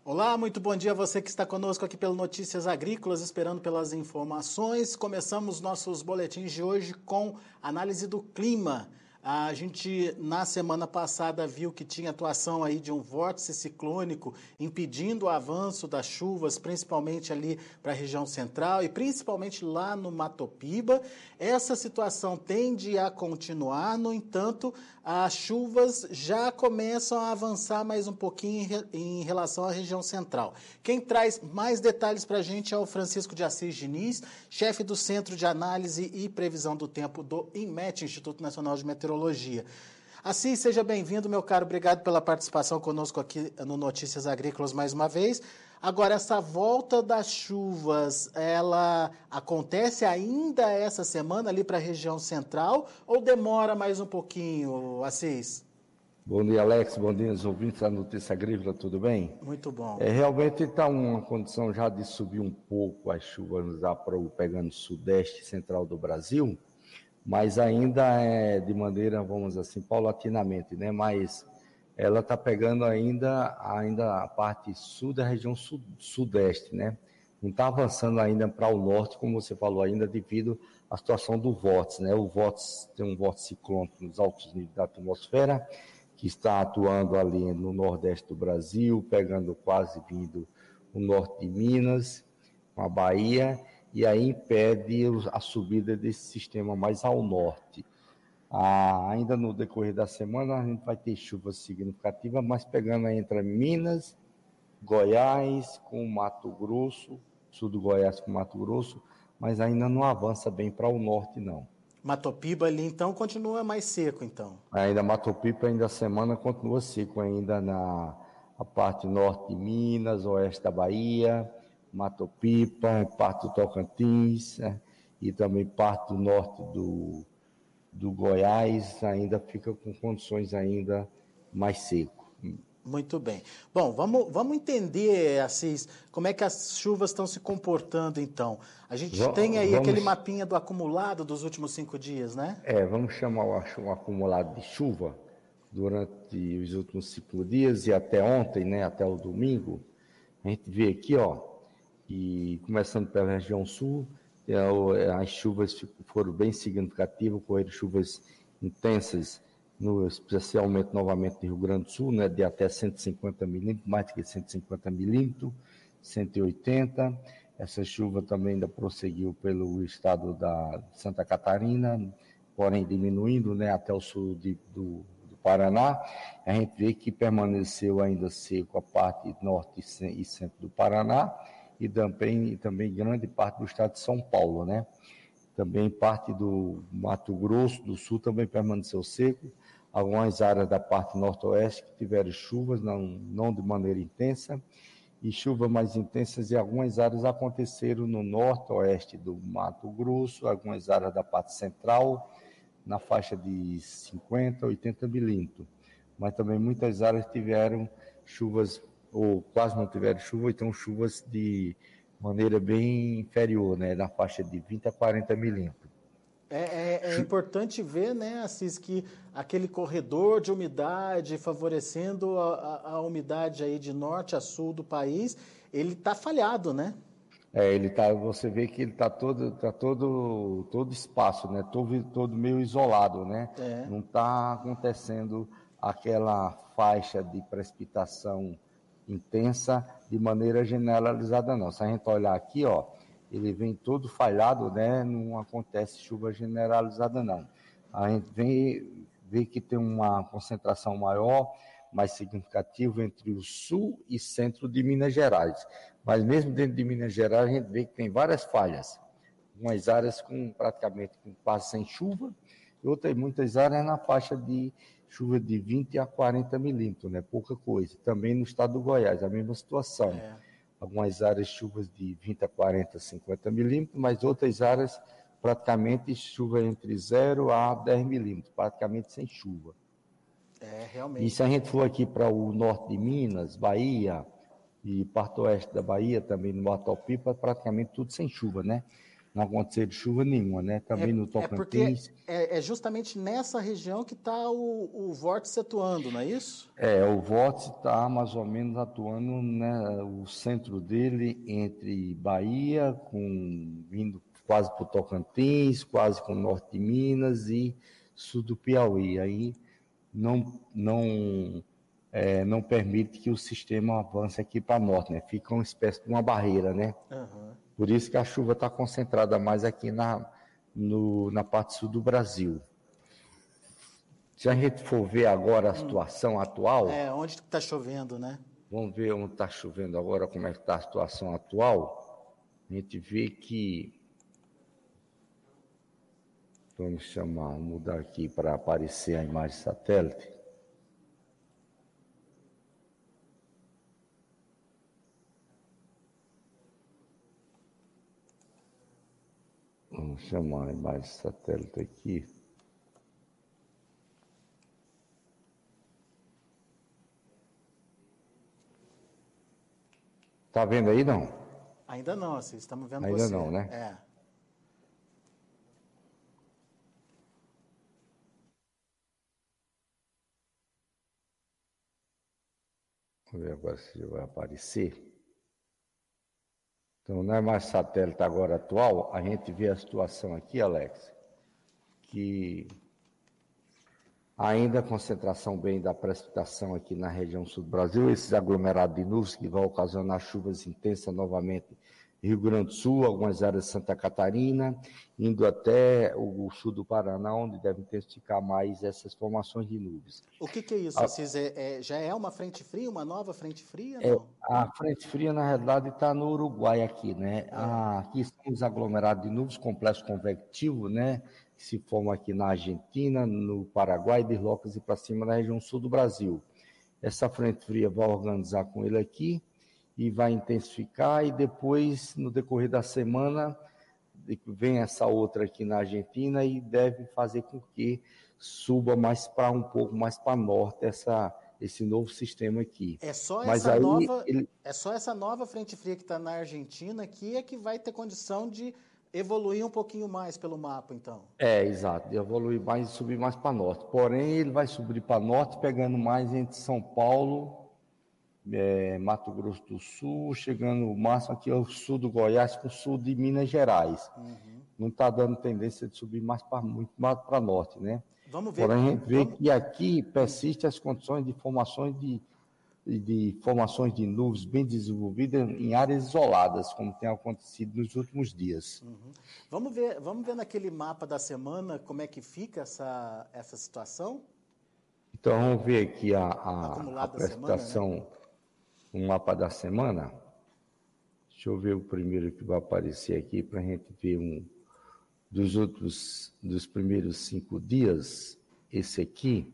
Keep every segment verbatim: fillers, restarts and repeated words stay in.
Olá, muito bom dia a você que está conosco aqui pelo Notícias Agrícolas, esperando pelas informações. Começamos nossos boletins de hoje com análise do clima. A gente, na semana passada, viu que tinha atuação aí de um vórtice ciclônico impedindo o avanço das chuvas, principalmente ali para a região central e principalmente lá no Mato Piba. Essa situação tende a continuar, no entanto, as chuvas já começam a avançar mais um pouquinho em relação à região central. Quem traz mais detalhes para a gente é o Francisco de Assis Diniz, chefe do Centro de Análise e Previsão do Tempo do INMET, Instituto Nacional de Meteorologia. Assis, seja bem-vindo, meu caro. Obrigado pela participação conosco aqui no Notícias Agrícolas mais uma vez. Agora, essa volta das chuvas, ela acontece ainda essa semana ali para a região central ou demora mais um pouquinho, Assis? Bom dia, Alex. Bom dia, os ouvintes da Notícia Agrícola, tudo bem? Muito bom. É, realmente está uma condição já de subir um pouco as chuvas já para o pegando sudeste e central do Brasil, mas ainda é de maneira, vamos assim, paulatinamente, né? Mas ela está pegando ainda, ainda a parte sul da região sud, sudeste, né? Não está avançando ainda para o norte, como você falou, ainda devido à situação do vórtice, né? O vórtice tem um vórtice ciclônico nos altos níveis da atmosfera, que está atuando ali no nordeste do Brasil, pegando quase vindo o norte de Minas, com a Bahia, e aí impede a subida desse sistema mais ao norte. Ah, ainda no decorrer da semana a gente vai ter chuvas significativas, mas pegando entre Minas, Goiás com Mato Grosso, sul do Goiás com Mato Grosso, mas ainda não avança bem para o norte, não. Mato Piba ali, então, continua mais seco, então. Ainda Mato Piba, ainda a semana continua seco, ainda na a parte norte de Minas, oeste da Bahia, Mato Piba, parte do Tocantins, né? E também parte do norte do, do Goiás, ainda fica com condições ainda mais seco. Muito bem. Bom, vamos, vamos entender, Assis, como é que as chuvas estão se comportando, então. A gente V- tem aí vamos, aquele mapinha do acumulado dos últimos cinco dias, né? É, vamos chamar o, o acumulado de chuva durante os últimos cinco dias e até ontem, né, até o domingo. A gente vê aqui, ó, e começando pela região sul, as chuvas foram bem significativas, ocorreram chuvas intensas, no, especialmente novamente no Rio Grande do Sul, né, de até cento e cinquenta milímetros, mais do que cento e cinquenta milímetros, cento e oitenta. Essa chuva também ainda prosseguiu pelo estado da Santa Catarina, porém diminuindo, né, até o sul de, do, do Paraná. A gente vê que permaneceu ainda seco a parte norte e centro do Paraná e também, e também grande parte do estado de São Paulo, né? Também parte do Mato Grosso do Sul também permaneceu seco. Algumas áreas da parte noroeste que tiveram chuvas, não, não de maneira intensa, e chuvas mais intensas em algumas áreas aconteceram no norte-oeste do Mato Grosso, algumas áreas da parte central, na faixa de cinquenta, oitenta milímetros. Mas também muitas áreas tiveram chuvas, ou quase não tiveram chuva, então chuvas de maneira bem inferior, né, na faixa de vinte a quarenta milímetros. É, é, é importante ver, né, Assis, que aquele corredor de umidade favorecendo a, a, a umidade aí de norte a sul do país, ele está falhado, né? É, ele tá, você vê que ele está todo, tá todo, todo espaço, né? Todo, todo meio isolado, né? É. Não está acontecendo aquela faixa de precipitação intensa de maneira generalizada, não. Se a gente olhar aqui, ó, ele vem todo falhado, né? Não acontece chuva generalizada, não. A gente vê, vê que tem uma concentração maior, mais significativa entre o sul e centro de Minas Gerais. Mas mesmo dentro de Minas Gerais, a gente vê que tem várias falhas. Algumas áreas com praticamente com quase sem chuva, e outras muitas áreas na faixa de chuva de vinte a quarenta milímetros, né? Pouca coisa. Também no estado do Goiás, a mesma situação. É. Algumas áreas chuvas de vinte a quarenta, cinquenta milímetros, mas outras áreas praticamente chuva entre zero a dez milímetros, praticamente sem chuva. É, E realmente. se a gente for aqui para o norte de Minas, Bahia, e parte oeste da Bahia, também no Mato Pipa, praticamente tudo sem chuva, né? não aconteceu de chuva nenhuma, né? Também é, no é porque Tocantins. é, é justamente nessa região que está o, o vórtice atuando, não é isso? É, o vórtice está mais ou menos atuando, né, o centro dele entre Bahia, com, vindo quase para o Tocantins, quase com o norte de Minas e sul do Piauí. Aí não, não, é, não permite que o sistema avance aqui para norte, né? Fica uma espécie de uma barreira, né? Uhum. Por isso que a chuva está concentrada mais aqui na, no, na parte sul do Brasil. Se a gente for ver agora a situação atual, É, onde está chovendo, né? vamos ver onde está chovendo agora, como é que está a situação atual. A gente vê que, vamos chamar, vamos mudar aqui para aparecer a imagem satélite. Vamos chamar a imagem satélite aqui. Tá vendo aí, não? Ainda não, assim, estamos vendo Ainda você. não, né? É. Vamos ver agora se vai aparecer. Então, na imagem satélite agora atual, a gente vê a situação aqui, Alex, que ainda a concentração bem da precipitação aqui na região sul do Brasil, esses aglomerados de nuvens que vão ocasionar chuvas intensas novamente em Rio Grande do Sul, algumas áreas de Santa Catarina, indo até o sul do Paraná, onde deve intensificar mais essas formações de nuvens. O que, que é isso, Assis? É, é, já é uma frente fria, uma nova frente fria, É, não? a frente fria, na realidade, está no Uruguai aqui, né? É. Ah, aqui são os aglomerados de nuvens, complexo convectivo, né? Que se formam aqui na Argentina, no Paraguai, deslocam-se para cima da região sul do Brasil. Essa frente fria vai organizar com ele aqui e vai intensificar, e depois, no decorrer da semana, vem essa outra aqui na Argentina e deve fazer com que suba mais para um pouco mais para norte essa esse novo sistema aqui. É só Mas essa aí nova, ele é só essa nova frente fria que está na Argentina que é que vai ter condição de evoluir um pouquinho mais pelo mapa, então. é exato, de evoluir mais e subir mais para norte. Porém, ele vai subir para norte, pegando mais entre São Paulo, é, Mato Grosso do Sul, chegando o máximo aqui ao sul do Goiás, com o sul de Minas Gerais. Uhum. Não está dando tendência de subir mais para muito mais para norte, né? Vamos ver. Porém, a gente vê Vamos... que aqui persistem as condições de formações de, de formações de nuvens bem desenvolvidas em áreas isoladas, como tem acontecido nos últimos dias. Uhum. Vamos ver, vamos ver naquele mapa da semana como é que fica essa, essa situação? Então, vamos ver aqui a, a, a Acumulado da precipitação, semana, né? um mapa da semana. Deixa eu ver o primeiro que vai aparecer aqui para a gente ver um dos outros, dos primeiros cinco dias, esse aqui.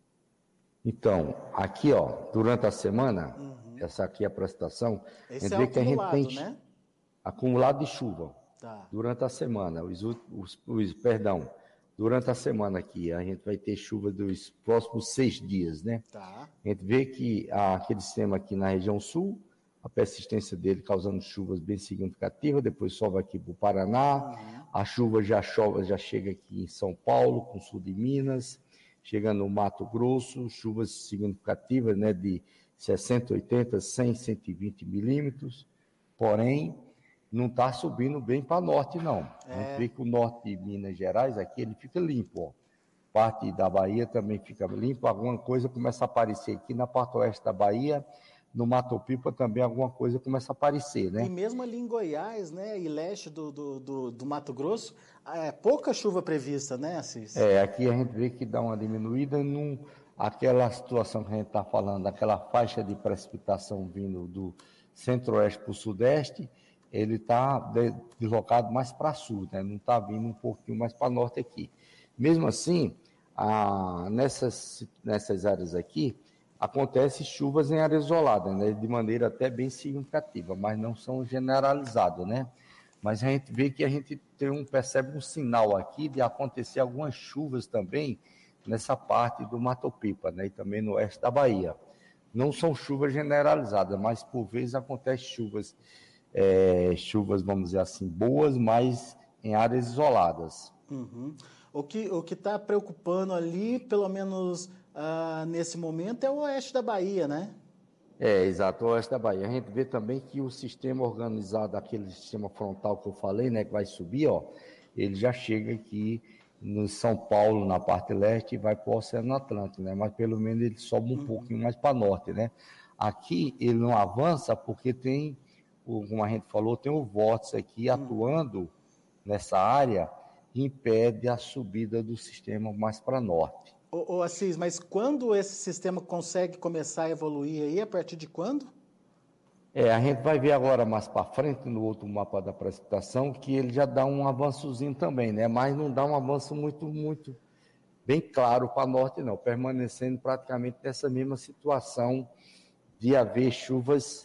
Então, aqui, ó, durante a semana, uhum. essa aqui é a precipitação, esse a gente é vê o que a gente tem né? acumulado de chuva tá. durante a semana, os, os, os, perdão, durante a semana aqui, a gente vai ter chuva dos próximos seis dias, né? Tá. A gente vê que ah, aquele sistema aqui na região sul, a persistência dele causando chuvas bem significativas, depois sobe aqui para o Paraná, uhum. a chuva já chove, já chega aqui em São Paulo, com o sul de Minas, chega no Mato Grosso, chuvas significativas, né, de sessenta, oitenta, cem, cento e vinte milímetros, porém, não está subindo bem para norte, não. É. A gente vê que o norte de Minas Gerais, aqui, ele fica limpo, ó. Parte da Bahia também fica limpo, alguma coisa começa a aparecer aqui na parte oeste da Bahia, no Mato Pipa também alguma coisa começa a aparecer, né? E mesmo ali em Goiás, né, e leste do, do, do, do Mato Grosso, é pouca chuva prevista, né, Assis? É, aqui a gente vê que dá uma diminuída num, aquela situação que a gente está falando, aquela faixa de precipitação vindo do centro-oeste para o sudeste, ele está de, deslocado mais para sul, né? Não está vindo um pouquinho mais para norte aqui. Mesmo assim, a, nessas, nessas áreas aqui, acontecem chuvas em área isolada, né, de maneira até bem significativa, mas não são generalizadas, né? Mas a gente vê que a gente tem um, percebe um sinal aqui de acontecer algumas chuvas também nessa parte do Mato Pipa, né, e também no oeste da Bahia. Não são chuvas generalizadas, mas por vezes acontecem chuvas, é, chuvas, vamos dizer assim, boas, mas em áreas isoladas. Uhum. O que o que está preocupando ali, pelo menos uh, nesse momento, é o oeste da Bahia, né? É, exato, o oeste da Bahia. A gente vê também que o sistema organizado, aquele sistema frontal que eu falei, né, que vai subir, ó, ele já chega aqui no São Paulo, na parte leste, e vai para o Oceano Atlântico, né? Mas pelo menos ele sobe um uhum. pouquinho mais para norte, né? Aqui ele não avança porque tem, como a gente falou, tem o vórtice aqui uhum. atuando nessa área, que impede a subida do sistema mais para norte. Ô, ô Assis, mas quando esse sistema consegue começar a evoluir aí, a partir de quando? É, a gente vai ver agora mais para frente, no outro mapa da precipitação, que ele já dá um avançozinho também, né? Mas não dá um avanço muito, muito bem claro para norte, não, permanecendo praticamente nessa mesma situação de haver chuvas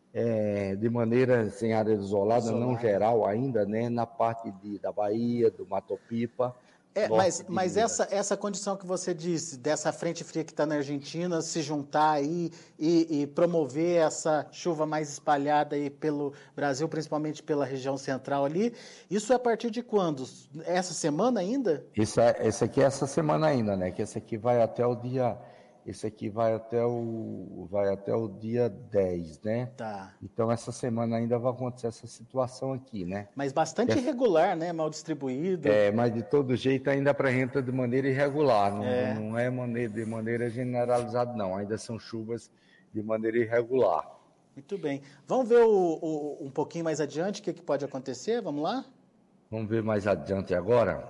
é, de maneira em área isolada, Isolado. não geral ainda, né? Na parte de, da Bahia, do Mato Pipa. É, mas mas essa, essa condição que você disse, dessa frente fria que está na Argentina, se juntar aí e, e promover essa chuva mais espalhada aí pelo Brasil, principalmente pela região central ali, isso é a partir de quando? Essa semana ainda? Isso é, esse aqui é essa semana ainda, né? Que esse aqui vai até o dia... Esse aqui vai até o, vai até o dia dez, né? Tá. Então, essa semana ainda vai acontecer essa situação aqui, né? Mas bastante essa... irregular, né? Mal distribuído. É, mas de todo jeito ainda apresenta de maneira irregular. Não é, não é maneira, de maneira generalizada, não. Ainda são chuvas de maneira irregular. Muito bem. Vamos ver o, o, um pouquinho mais adiante o que, que pode acontecer? Vamos lá? Vamos ver mais adiante agora.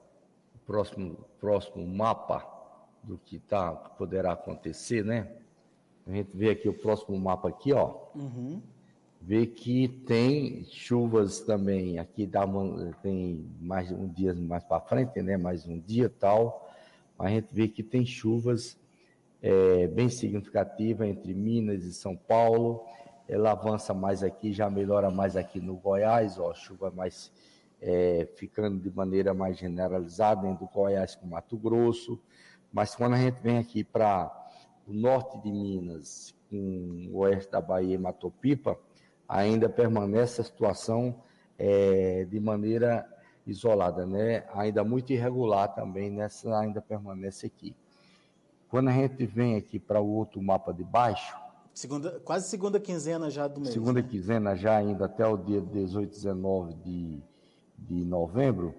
O próximo, próximo mapa do que tá, poderá acontecer, né? A gente vê aqui o próximo mapa aqui, ó. Uhum. Vê que tem chuvas também. Aqui dá uma, tem mais um dia mais para frente, né? Mais um dia tal. A gente vê que tem chuvas é, bem significativas entre Minas e São Paulo. Ela avança mais aqui, já melhora mais aqui no Goiás, ó, chuva mais é, ficando de maneira mais generalizada entre o Goiás com Mato Grosso. Mas quando a gente vem aqui para o norte de Minas, com o oeste da Bahia e Mato Pipa, ainda permanece a situação é, de maneira isolada, né? Ainda muito irregular também, nessa ainda permanece aqui. Quando a gente vem aqui para o outro mapa de baixo... Segunda, quase segunda quinzena já do mês. Segunda né? quinzena já ainda até o dia dezoito, dezenove de, de novembro,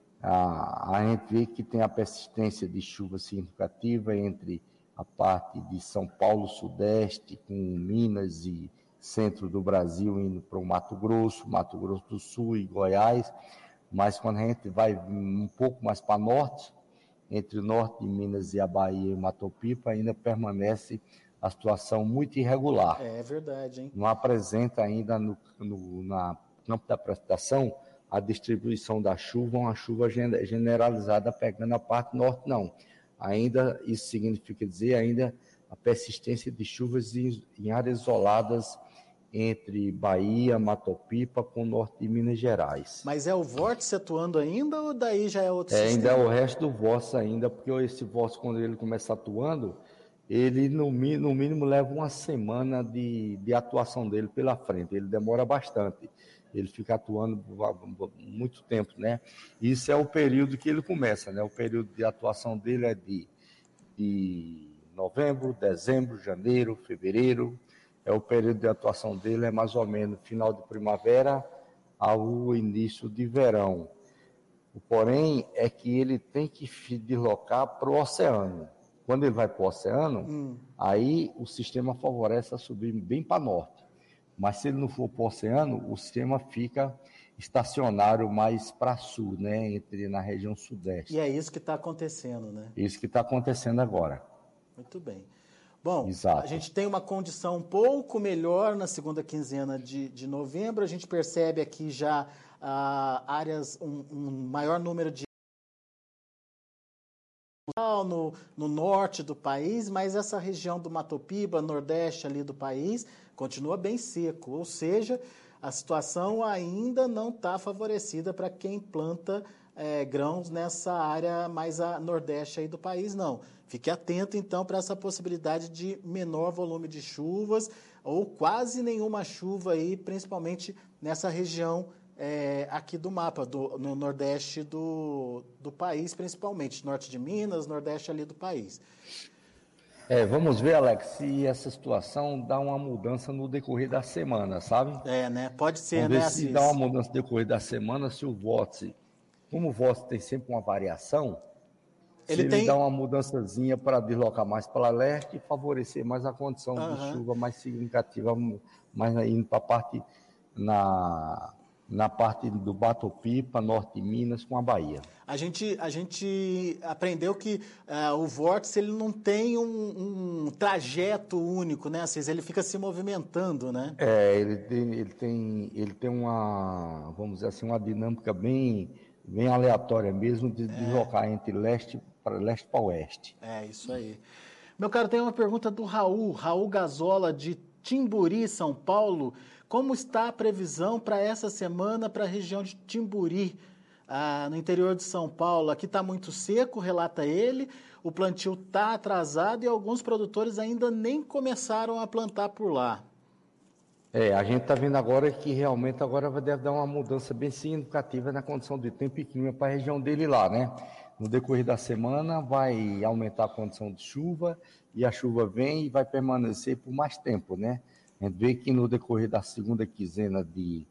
a, a gente vê que tem a persistência de chuva significativa entre a parte de São Paulo, Sudeste, com Minas e centro do Brasil, indo para o Mato Grosso, Mato Grosso do Sul e Goiás. Mas quando a gente vai um pouco mais para norte, entre o norte de Minas e a Bahia e o Mato Pipa, ainda permanece a situação muito irregular. É verdade, hein? Não apresenta ainda no, no na campo da precipitação a distribuição da chuva, uma chuva generalizada pegando a parte norte, não. Ainda, isso significa dizer, ainda a persistência de chuvas em, em áreas isoladas entre Bahia, Mato Pipa, com o norte de Minas Gerais. Mas é o vórtice atuando ainda ou daí já é outro é, sistema? Ainda é o resto do vórtice ainda, porque esse vórtice, quando ele começa atuando, ele no, no mínimo leva uma semana de, de atuação dele pela frente, ele demora bastante. Ele fica atuando muito tempo, né? Isso é o período que ele começa, né? O período de atuação dele é de, de novembro, dezembro, janeiro, fevereiro. É o período de atuação dele, é mais ou menos final de primavera ao início de verão. O porém é que ele tem que se deslocar para o oceano. Quando ele vai para o oceano, hum. aí o sistema favorece a subir bem para norte. Mas se ele não for para o oceano, o sistema fica estacionário mais para sul, né? Entre na região sudeste. E é isso que está acontecendo, né? Isso que está acontecendo agora. Muito bem. Bom, Exato. A gente tem uma condição um pouco melhor na segunda quinzena de, de novembro. A gente percebe aqui já ah, áreas, um, um maior número de No, no norte do país, mas essa região do Mato Piba, nordeste ali do país, continua bem seco, ou seja, a situação ainda não está favorecida para quem planta é, grãos nessa área mais a nordeste aí do país, não. Fique atento, então, para essa possibilidade de menor volume de chuvas ou quase nenhuma chuva aí, principalmente nessa região é, aqui do mapa, do, no nordeste do, do país, principalmente, norte de Minas, nordeste ali do país. É, vamos ver, Alex, se essa situação dá uma mudança no decorrer da semana, sabe? É, né? Pode ser, Vamos né, ver se dá uma Assis? mudança no decorrer da semana, se o vórtice, como o vórtice tem sempre uma variação, se Ele ele tem... dá uma mudançazinha para deslocar mais para leste e favorecer mais a condição de Aham. chuva mais significativa, mais indo para a parte, na, na parte do Batopipa, norte de Minas, com a Bahia. A gente, a gente aprendeu que uh, o vórtice ele não tem um, um trajeto único, né, Assis? Ele fica se movimentando, né? É, ele tem, ele tem, ele tem uma, vamos dizer assim, uma dinâmica bem, bem aleatória mesmo de deslocar entre leste para leste para oeste. É, isso aí. Meu caro, tem uma pergunta do Raul, Raul Gazola, de Timburi, São Paulo. Como está a previsão para essa semana para a região de Timburi, ah, no interior de São Paulo? Aqui está muito seco, relata ele, o plantio está atrasado e alguns produtores ainda nem começaram a plantar por lá. É, a gente está vendo agora que realmente agora deve dar uma mudança bem significativa na condição de tempo e clima para a região dele lá, né? No decorrer da semana vai aumentar a condição de chuva e a chuva vem e vai permanecer por mais tempo, né? A gente vê que no decorrer da segunda quinzena de,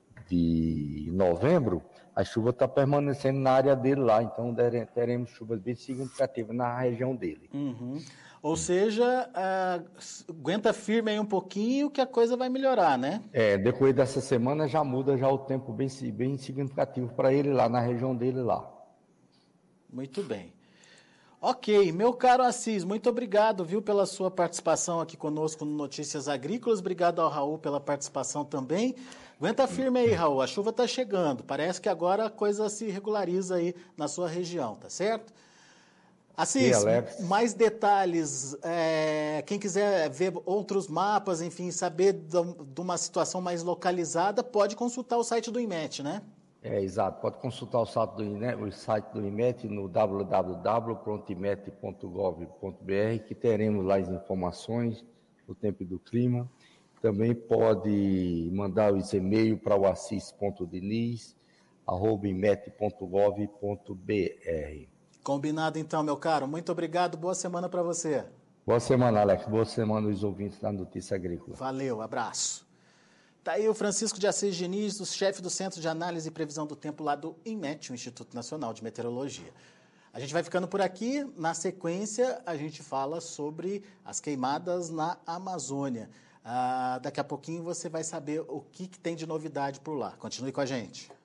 de novembro, a chuva está permanecendo na área dele lá, então teremos chuvas bem significativas na região dele. Uhum. Ou seja, ah, aguenta firme aí um pouquinho que a coisa vai melhorar, né? É, depois dessa semana já muda já o tempo bem, bem significativo para ele lá, na região dele lá. Muito bem. Ok, meu caro Assis, muito obrigado, viu, pela sua participação aqui conosco no Notícias Agrícolas. Obrigado ao Raul pela participação também. Aguenta firme aí, Raul, a chuva está chegando. Parece que agora a coisa se regulariza aí na sua região, tá certo? Assis, e, mais detalhes, é, quem quiser ver outros mapas, enfim, saber de uma situação mais localizada, pode consultar o site do IMET, né? É, exato. Pode consultar o site do IMET, o site do IMET no w w w ponto imet ponto gov ponto b r, que teremos lá as informações do tempo e do clima. Também pode mandar o e-mail para o assis ponto diniz arroba imet ponto gov ponto b r. Combinado então, meu caro. Muito obrigado. Boa semana para você. Boa semana, Alex. Boa semana aos ouvintes da Notícia Agrícola. Valeu, abraço. Tá aí o Francisco de Assis Diniz, o chefe do Centro de Análise e Previsão do Tempo lá do INMET, o Instituto Nacional de Meteorologia. A gente vai ficando por aqui. Na sequência, a gente fala sobre as queimadas na Amazônia. Ah, daqui a pouquinho você vai saber o que, que tem de novidade por lá. Continue com a gente.